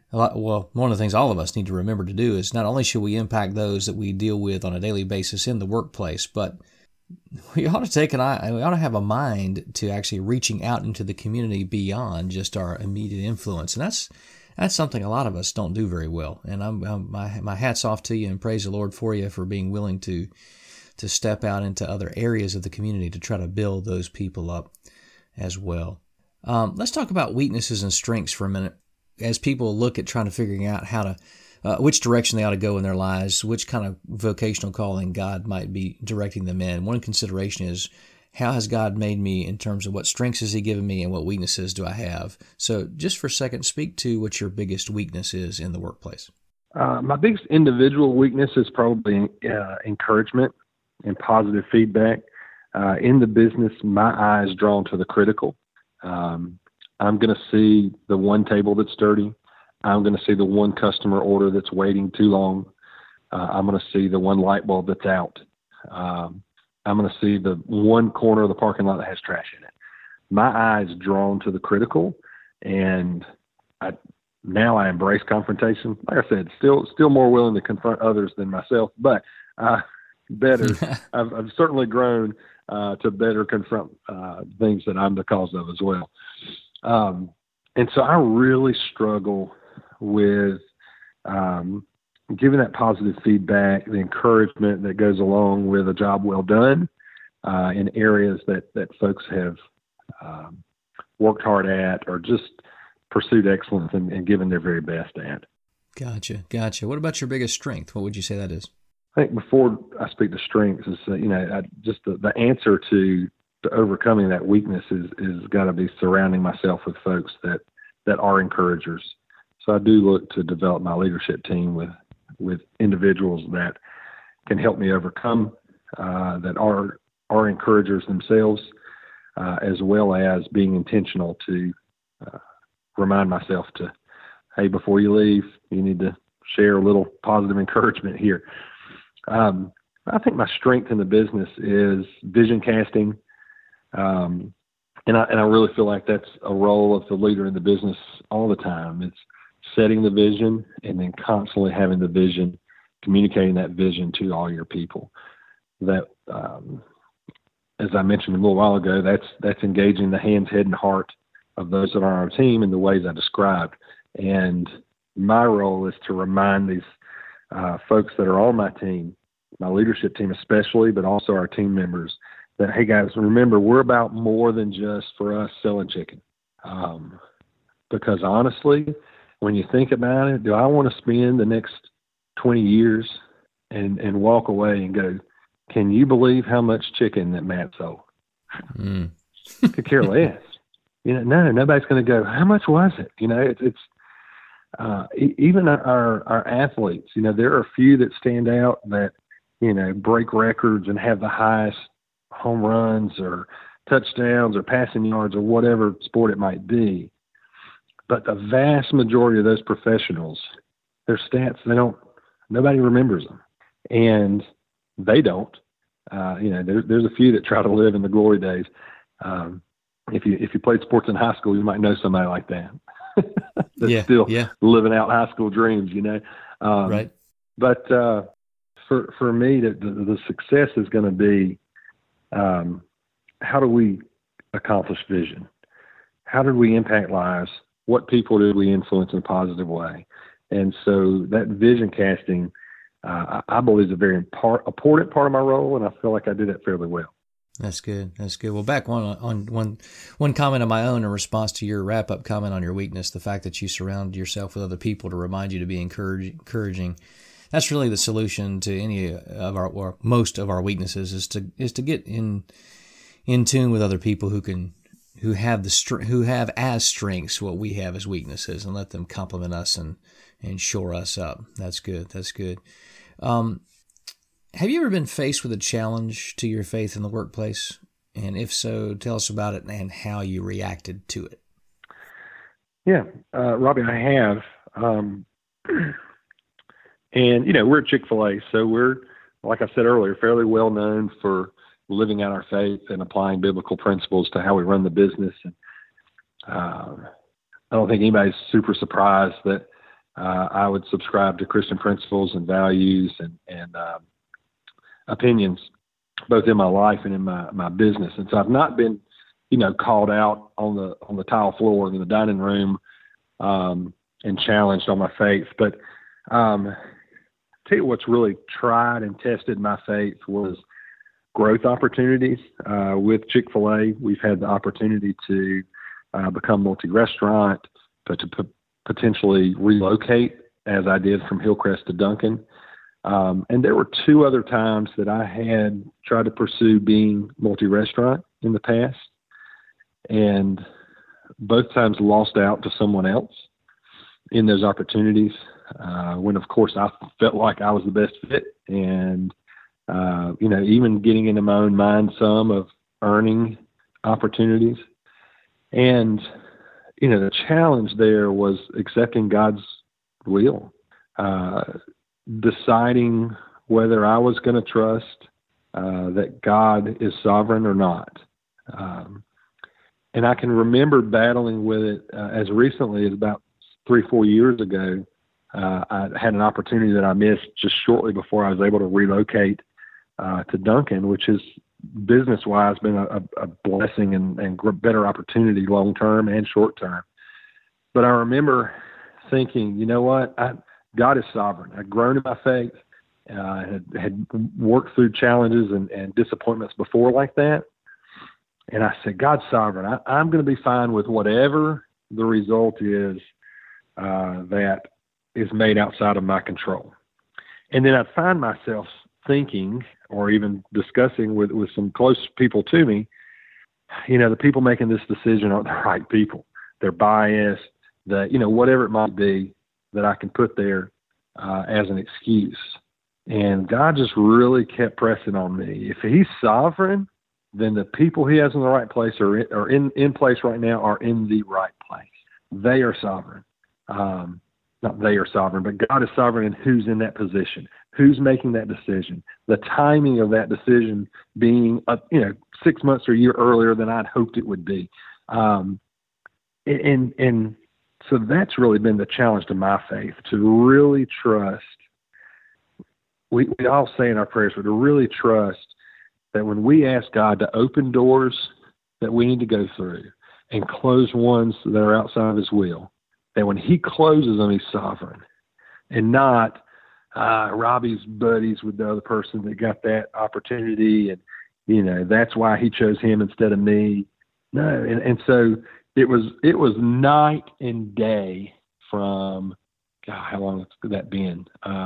one of the things all of us need to remember to do is not only should we impact those that we deal with on a daily basis in the workplace, but we ought to have a mind to actually reaching out into the community beyond just our immediate influence, and that's something a lot of us don't do very well. And my hat's off to you, and praise the Lord for you for being willing to step out into other areas of the community to try to build those people up as well. Let's talk about weaknesses and strengths for a minute. As people look at trying to figuring out how to which direction they ought to go in their lives, which kind of vocational calling God might be directing them in. One consideration is, how has God made me in terms of what strengths has He given me and what weaknesses do I have? So just for a second, speak to what your biggest weakness is in the workplace. My biggest individual weakness is probably encouragement and positive feedback. In the business, my eye is drawn to the critical. I'm going to see the one table that's dirty. I'm going to see the one customer order that's waiting too long. I'm going to see the one light bulb that's out. I'm going to see the one corner of the parking lot that has trash in it. My eye is drawn to the critical, and now I embrace confrontation. Like I said, still more willing to confront others than myself, but better. I've certainly grown to better confront things that I'm the cause of as well. And so I really struggle with giving that positive feedback, the encouragement that goes along with a job well done in areas that folks have worked hard at or just pursued excellence and given their very best at. Gotcha. What about your biggest strength? What would you say that is? I think before I speak to strengths is, just the answer to overcoming that weakness is got to be surrounding myself with folks that are encouragers. So I do look to develop my leadership team with individuals that can help me overcome, that are encouragers themselves, as well as being intentional to remind myself to, hey, before you leave, you need to share a little positive encouragement here. I think my strength in the business is vision casting. And I really feel like that's a role of the leader in the business all the time. It's setting the vision and then constantly having the vision, communicating that vision to all your people. That, as I mentioned a little while ago, that's engaging the hands, head, and heart of those that are on our team in the ways I described. And my role is to remind these folks that are on my team, my leadership team especially, but also our team members, that, hey guys, remember, we're about more than just for us selling chicken. Because honestly, when you think about it, do I want to spend the next 20 years and walk away and go, can you believe how much chicken that Matt sold? Could care less. No, nobody's going to go, how much was it? It's even our athletes, there are a few that stand out that, break records and have the highest home runs or touchdowns or passing yards or whatever sport it might be. But the vast majority of those professionals, their stats, nobody remembers them. And they don't. There's a few that try to live in the glory days. If you played sports in high school, you might know somebody like that. That's still living out high school dreams, Right. But for me, the success is going to be, how do we accomplish vision? How did we impact lives? What people did we influence in a positive way? And so that vision casting, I believe, is a very important part of my role, and I feel like I do that fairly well. That's good. Well, back on one comment of my own in response to your wrap-up comment on your weakness, the fact that you surround yourself with other people to remind you to be encouraging. That's really the solution to any of our, or most of our weaknesses, is to get in tune with other people who have as strengths what we have as weaknesses, and let them complement us and shore us up. That's good. Have you ever been faced with a challenge to your faith in the workplace? And if so, tell us about it and how you reacted to it. Yeah, Robbie, I have. And, we're at Chick-fil-A, so we're, like I said earlier, fairly well known for living out our faith and applying biblical principles to how we run the business. And I don't think anybody's super surprised that I would subscribe to Christian principles and values and opinions, both in my life and in my business. And so I've not been, called out on the tile floor in the dining room and challenged on my faith. But tell you what's really tried and tested my faith was growth opportunities. With Chick-fil-A, we've had the opportunity to become multi-restaurant, but to potentially relocate, as I did from Hillcrest to Duncan. And there were 2 other times that I had tried to pursue being multi-restaurant in the past, and both times lost out to someone else in those opportunities, when, of course, I felt like I was the best fit. And, even getting into my own mind some of earning opportunities. And, the challenge there was accepting God's will, deciding whether I was going to trust that God is sovereign or not. And I can remember battling with it as recently as about 3-4 years ago. I had an opportunity that I missed just shortly before I was able to relocate to Duncan, which has business-wise been a blessing and better opportunity long-term and short-term. But I remember thinking, you know what, God is sovereign. I'd grown in my faith, had worked through challenges and disappointments before like that. And I said, God's sovereign. I'm going to be fine with whatever the result is that is made outside of my control. And then I'd find myself thinking or even discussing with some close people to me, the people making this decision aren't the right people. They're biased, whatever it might be that I can put there as an excuse. And God just really kept pressing on me. If he's sovereign, then the people he has in the right place or in place right now are in the right place. They are sovereign. Not they are sovereign, but God is sovereign in who's in that position, who's making that decision, the timing of that decision being, 6 months or a year earlier than I'd hoped it would be. And so that's really been the challenge to my faith, to really trust. We all say in our prayers, but to really trust that when we ask God to open doors that we need to go through and close ones that are outside of his will, that when he closes them, he's sovereign, and not Robbie's buddies with the other person that got that opportunity. And, that's why he chose him instead of me. No. And so it was night and day from, God, how long has that been?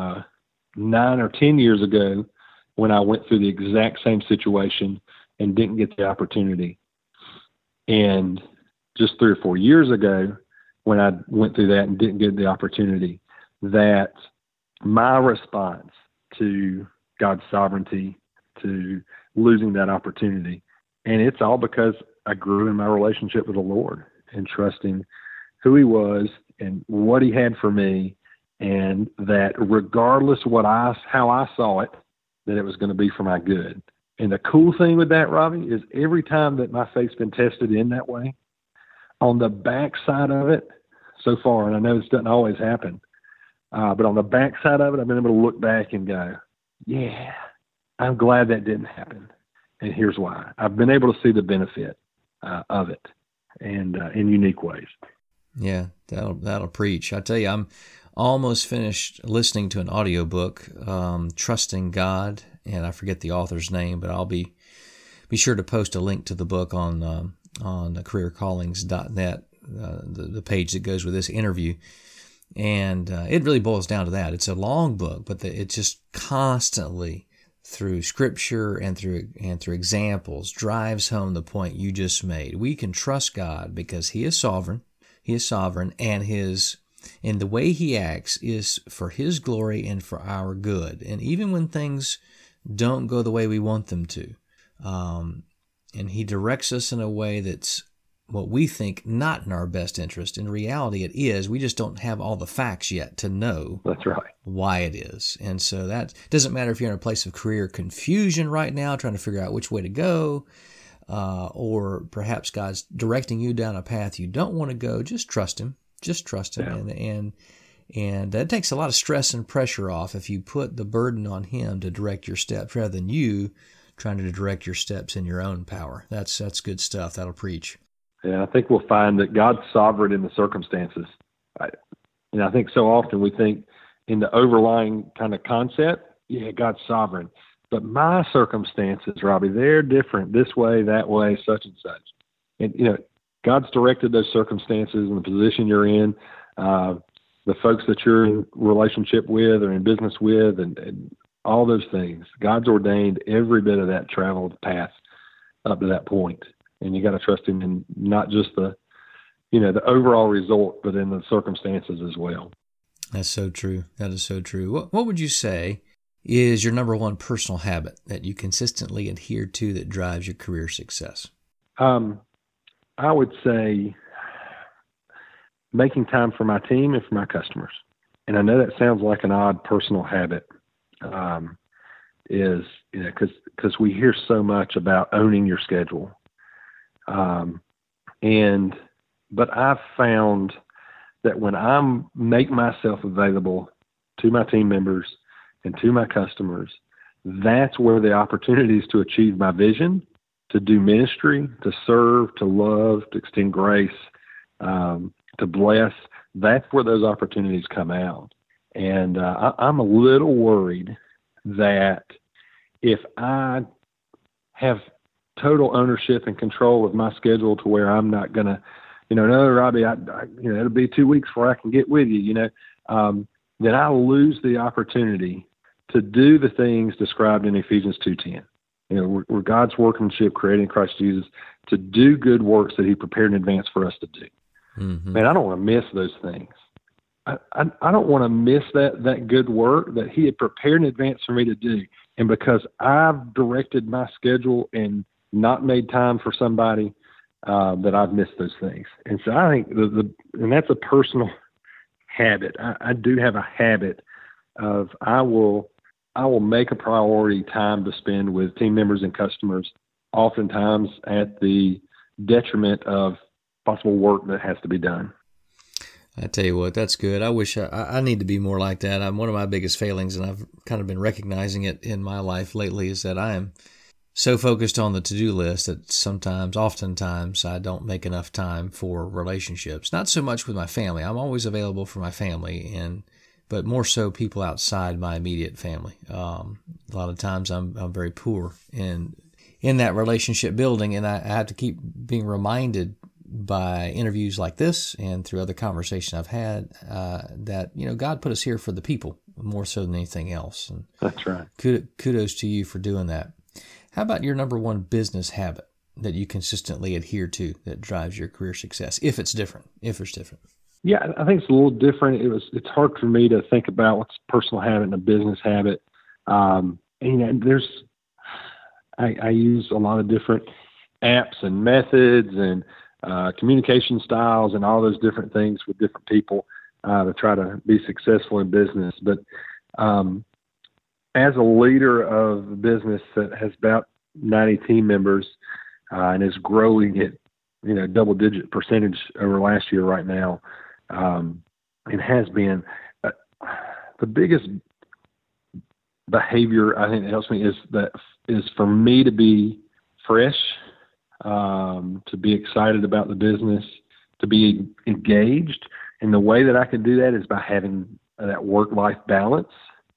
9 or 10 years ago, when I went through the exact same situation and didn't get the opportunity. And just 3 or 4 years ago, when I went through that and didn't get the opportunity, that my response to God's sovereignty, to losing that opportunity, and it's all because I grew in my relationship with the Lord and trusting who he was and what he had for me, and that regardless how I saw it, that it was going to be for my good. And the cool thing with that, Robbie, is every time that my faith's been tested in that way, on the backside of it so far, and I know this doesn't always happen, but on the backside of it, I've been able to look back and go, yeah, I'm glad that didn't happen. And here's why. I've been able to see the benefit of it, and in unique ways. Yeah, that'll preach. I tell you, I'm almost finished listening to an audiobook, Trusting God, and I forget the author's name, but I'll be sure to post a link to the book on careercallings.net, the page that goes with this interview. And it really boils down to that. It's a long book, but it just constantly, through Scripture and through examples, drives home the point you just made. We can trust God because he is sovereign. He is sovereign, and the way he acts is for his glory and for our good. And even when things don't go the way we want them to, and he directs us in a way that's what we think not in our best interest. In reality, it is. We just don't have all the facts yet to know that's right why it is. And so that doesn't matter if you're in a place of career confusion right now, trying to figure out which way to go, or perhaps God's directing you down a path you don't want to go. Just trust him. Just trust him. Yeah. And that takes a lot of stress and pressure off if you put the burden on him to direct your steps rather than you trying to direct your steps in your own power. That's good stuff. That'll preach. Yeah, I think we'll find that God's sovereign in the circumstances. I think so often we think in the overlying kind of concept, yeah, God's sovereign. But my circumstances, Robbie, they're different this way, that way, such and such. And, God's directed those circumstances and the position you're in, the folks that you're in relationship with or in business with, and all those things. God's ordained every bit of that traveled path up to that point. And you got to trust him in not just the overall result, but in the circumstances as well. That's so true. That is so true. What would you say is your number one personal habit that you consistently adhere to that drives your career success? I would say making time for my team and for my customers. And I know that sounds like an odd personal habit, because we hear so much about owning your schedule. But I've found that when I make myself available to my team members and to my customers, that's where the opportunities to achieve my vision, to do ministry, to serve, to love, to extend grace, to bless, that's where those opportunities come out. And I'm a little worried that if I have total ownership and control of my schedule to where I'm not going to, no, Robbie, it'll be 2 weeks before I can get with you, then I'll lose the opportunity to do the things described in Ephesians 2:10. We're God's workmanship created in Christ Jesus to do good works that he prepared in advance for us to do. Mm-hmm. Man, I don't want to miss those things. I don't want to miss that good work that he had prepared in advance for me to do. And because I've directed my schedule and not made time for somebody, that I've missed those things. And so I think and that's a personal habit. I do have a habit of I will make a priority time to spend with team members and customers, oftentimes at the detriment of possible work that has to be done. I tell you what, that's good. I wish I need to be more like that. One of my biggest failings, and I've kind of been recognizing it in my life lately, is that I am so focused on the to-do list that oftentimes, I don't make enough time for relationships. Not so much with my family. I'm always available for my family, but more so people outside my immediate family. A lot of times I'm very poor in that relationship building, and I have to keep being reminded by interviews like this and through other conversations I've had that God put us here for the people more so than anything else. And that's right. Kudos to you for doing that. How about your number one business habit that you consistently adhere to that drives your career success, if it's different? Yeah, I think it's a little different. It's hard for me to think about what's a personal habit and a business habit. I use a lot of different apps and methods and communication styles and all those different things with different people to try to be successful in business. But as a leader of a business that has about 90 team members and is growing at double-digit percentage over last year right now, it has been the biggest behavior I think that helps me is for me to be fresh, to be excited about the business, to be engaged. And the way that I can do that is by having that work-life balance,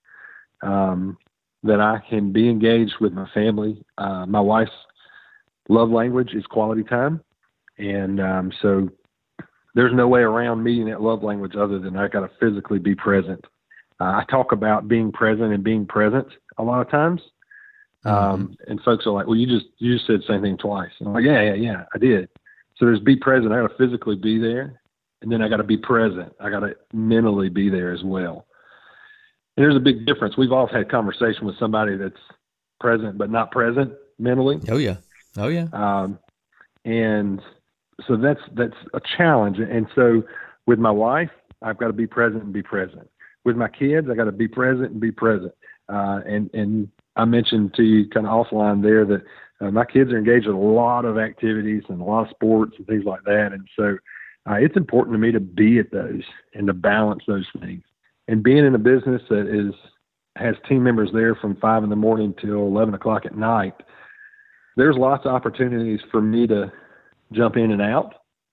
that I can be engaged with my family. My wife's love language is quality time. And so there's no way around meeting that love language other than I got to physically be present. I talk about being present and being present a lot of times. And folks are like, well, you just said the same thing twice. And I'm like, yeah, I did. So there's be present. I got to physically be there. And then I got to be present. I got to mentally be there as well. And there's a big difference. We've all had conversation with somebody that's present but not present mentally. Oh yeah. And so that's a challenge. And so with my wife, I've got to be present and be present. With my kids, I got to be present and be present. And I mentioned to you kind of offline there that my kids are engaged in a lot of activities and a lot of sports and things like that. And so it's important to me to be at those and to balance those things. And being in a business that has team members there from 5 a.m. till 11 o'clock at night, there's lots of opportunities for me to jump in and out,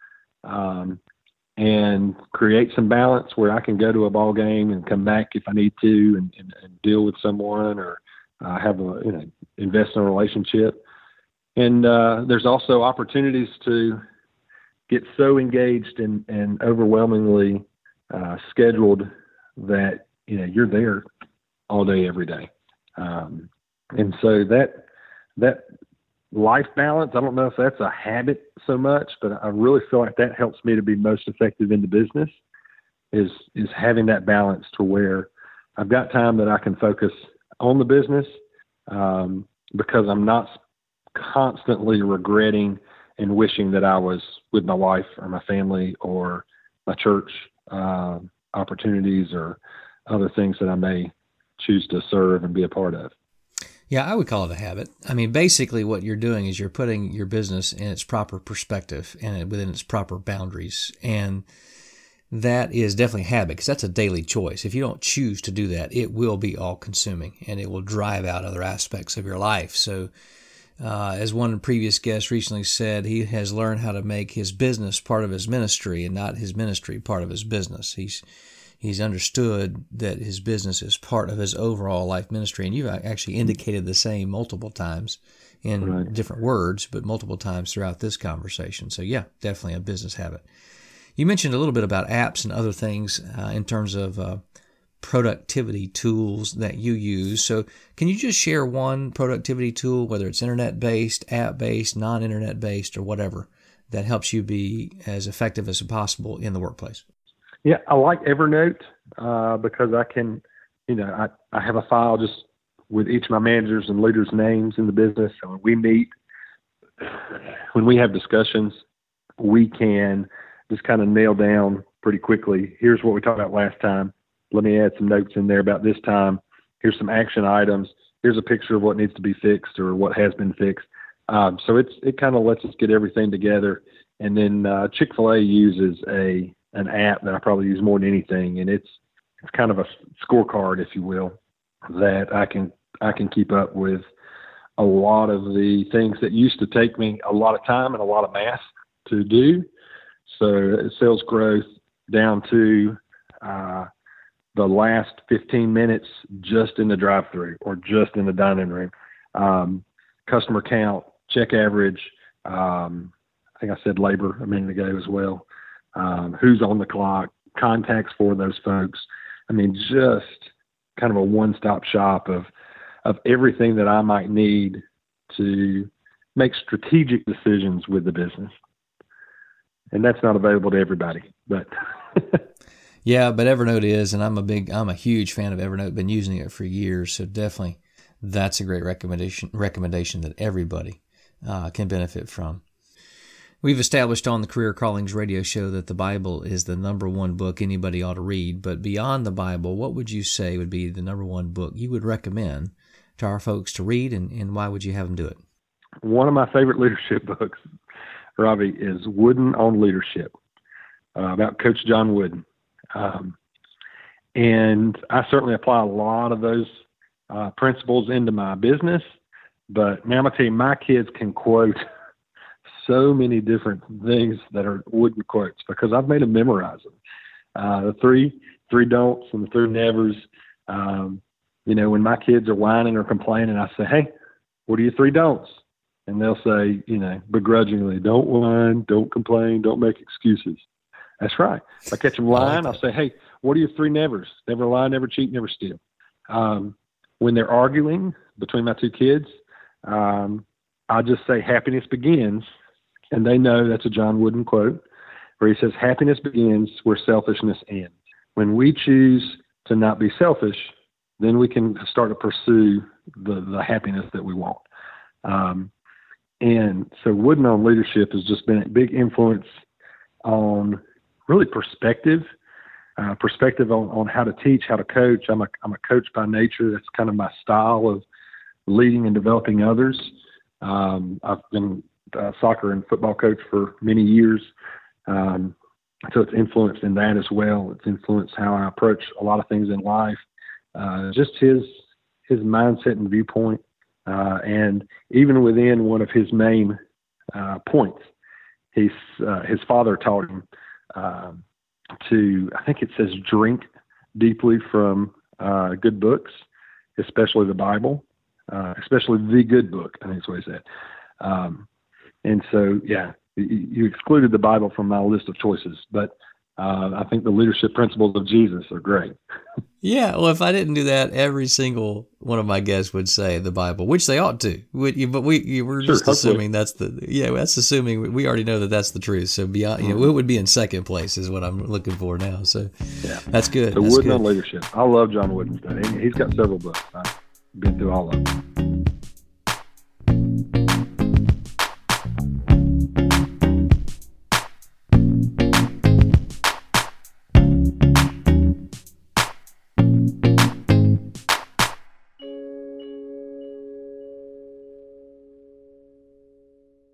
and create some balance where I can go to a ball game and come back if I need to, and deal with someone, or have invest in a relationship. And there's also opportunities to get so engaged and overwhelmingly scheduled that you're there all day, every day. And so that life balance, I don't know if that's a habit so much, but I really feel like that helps me to be most effective in the business, is having that balance to where I've got time that I can focus on the business, because I'm not constantly regretting and wishing that I was with my wife or my family or my church opportunities or other things that I may choose to serve and be a part of. Yeah, I would call it a habit. I mean, basically what you're doing is you're putting your business in its proper perspective and within its proper boundaries. And that is definitely a habit, because that's a daily choice. If you don't choose to do that, it will be all-consuming and it will drive out other aspects of your life. So as one previous guest recently said, he has learned how to make his business part of his ministry and not his ministry part of his business. He's understood that his business is part of his overall life ministry. And you've actually indicated the same multiple times in different words, but multiple times throughout this conversation. So yeah, definitely a business habit. You mentioned a little bit about apps and other things in terms of productivity tools that you use. So can you just share one productivity tool, whether it's internet-based, app-based, non-internet-based, or whatever, that helps you be as effective as possible in the workplace? Yeah, I like Evernote because I can, I have a file just with each of my managers and leaders' names in the business. So when we meet, when we have discussions, we can just kind of nail down pretty quickly, here's what we talked about last time. Let me add some notes in there about this time. Here's some action items. Here's a picture of what needs to be fixed or what has been fixed. So it kind of lets us get everything together. And then Chick-fil-A uses an app that I probably use more than anything, and it's kind of a scorecard, if you will, that I can keep up with a lot of the things that used to take me a lot of time and a lot of math to do. So sales growth down to the last 15 minutes just in the drive-thru or just in the dining room, customer count, check average. I think I said labor a minute ago as well. Who's on the clock, contacts for those folks. I mean, just kind of a one-stop shop of everything that I might need to make strategic decisions with the business. And that's not available to everybody, but yeah, but Evernote is, and I'm a huge fan of Evernote, been using it for years. So definitely that's a great recommendation that everybody can benefit from. We've established on the Career Callings radio show that the Bible is the number one book anybody ought to read. But beyond the Bible, what would you say would be the number one book you would recommend to our folks to read, and why would you have them do it? One of my favorite leadership books, Robbie, is Wooden on Leadership, about Coach John Wooden. And I certainly apply a lot of those principles into my business. But man, I'm going to tell you, my kids can quote so many different things that are Wooden quotes because I've made them memorize them. The three don'ts and the three nevers. When my kids are whining or complaining, I say, hey, what are your three don'ts? And they'll say, begrudgingly, don't whine, don't complain, don't make excuses. That's right. If I catch them lying, I'll say, hey, what are your three nevers? Never lie, never cheat, never steal. When they're arguing between my two kids, I'll just say happiness begins. And they know that's a John Wooden quote where he says, happiness begins where selfishness ends. When we choose to not be selfish, then we can start to pursue the happiness that we want. And so Wooden on Leadership has just been a big influence on really perspective on how to teach, how to coach. I'm a coach by nature. That's kind of my style of leading and developing others. I've been a soccer and football coach for many years. So it's influenced in that as well. It's influenced how I approach a lot of things in life. Just his mindset and viewpoint, and even within one of his main points, his father taught him to, I think it says, drink deeply from good books, especially the Bible, especially the good book, I think that's what he said. And so, yeah, you excluded the Bible from my list of choices, but I think the leadership principles of Jesus are great. Yeah, well, if I didn't do that, every single one of my guests would say the Bible, which they ought to. But we're just assuming that's assuming we already know that that's the truth. So beyond, it would be in second place is what I'm looking for now. So yeah, that's good. So Wooden on leadership. I love John Wooden's study. He's got several books. I've been through all of them.